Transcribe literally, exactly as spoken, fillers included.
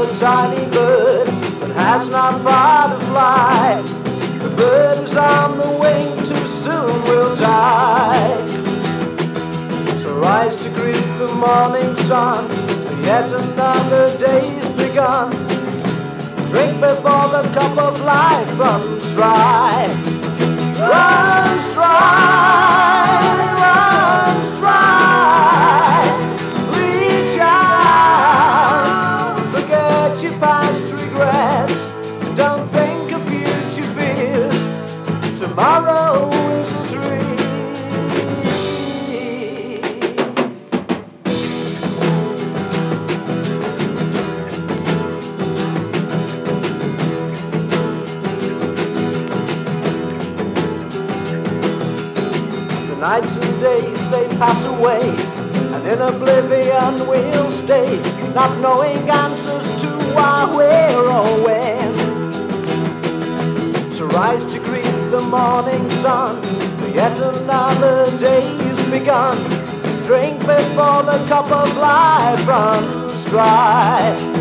a tiny bird that has not far to fly. The bird is on the wing, too soon will die. So rise to greet the morning sun, yet another day's begun. Drink before the cup of life runs dry. Runs dry, runs dry. Reach out, forget your past regrets. Don't think of future fears. Tomorrow is a dream. Nights and days they pass away, and in oblivion we'll stay, not knowing answers to why, where or when. So rise to greet the morning sun, for yet another day's begun. Drink before the cup of life runs dry.